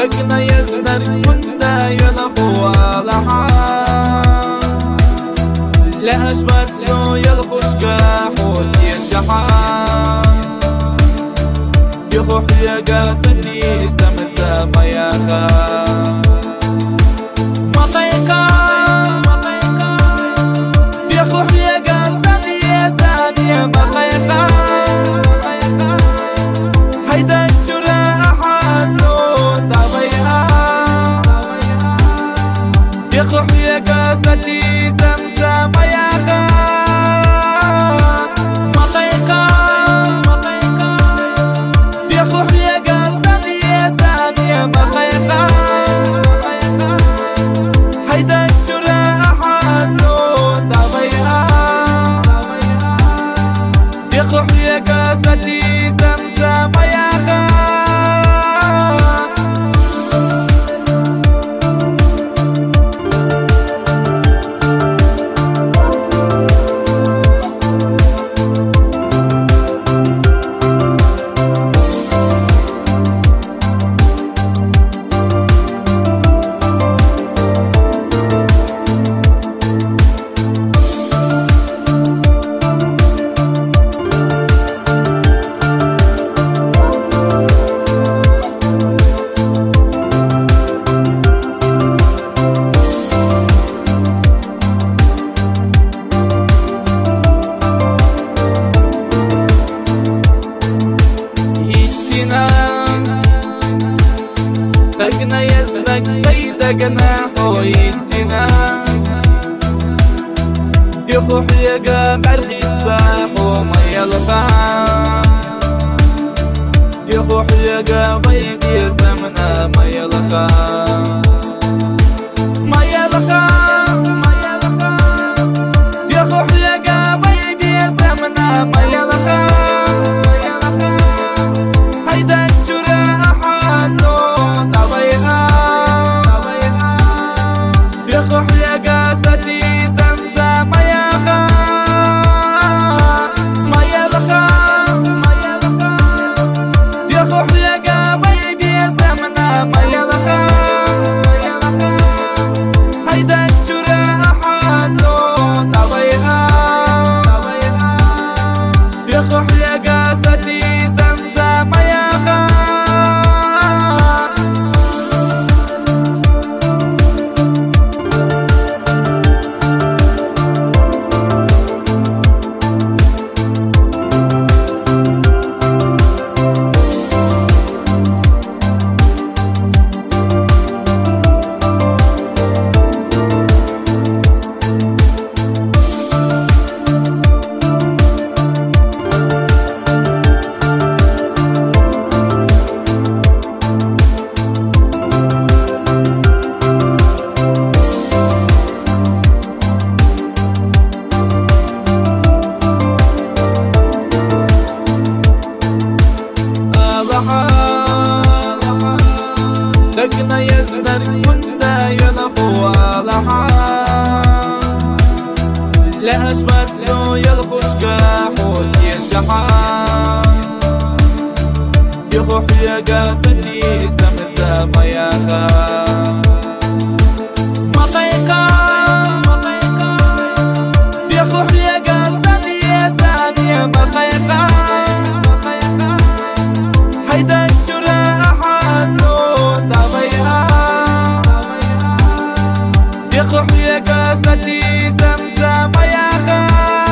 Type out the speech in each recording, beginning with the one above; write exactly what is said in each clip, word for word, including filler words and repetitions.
دقنا يزنر كنا يلقوا لحا لا أشبت زو يلقوش كاحول يشحا يخوح يقا سدي سمسا مياخا مطيقا يخوح يقا سدي سانية مطيقا هيدا الجرى أحاسو طبيعا يخوح يقا سدي سمسا مياخا مطيقا يخوح يقا سدي سانية مطيقا هيدا الجرى أحاسو طبيعا يخوح يقا سدي سمسا مياخا دقنا يزنك سيدقنا حويتنا يخوح يقا مرخي الساح وما يلقى يخوح يقا غيب يزمنا ما يلقى ما يلقى يخوح يقا غيب يزمنا ما يلقى هيدا الجرى أحاسو يخوح يقا سدي سمسا مياخا ما يلقى يخوح يقا بيبي زمنا ما يلقى هيدا الجرى أحاسو طبيعا يخوح يقا سدي سمسا مياخا دقنا يزنر كنا يلقوا لحا لا أشبت زو يلقوش كاحول يشحا يخوح يقا سدي سمسا مياخا مطيقا يخوح يقا سدي سانية مطيقا هيدا الجرى أحاسو طبيعا يخوح يقا سدي سمسا مياخا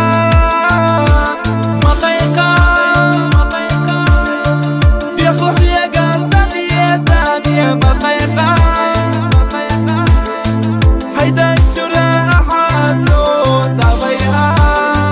مطيقا يخوح يقا سدي سانية مطيقا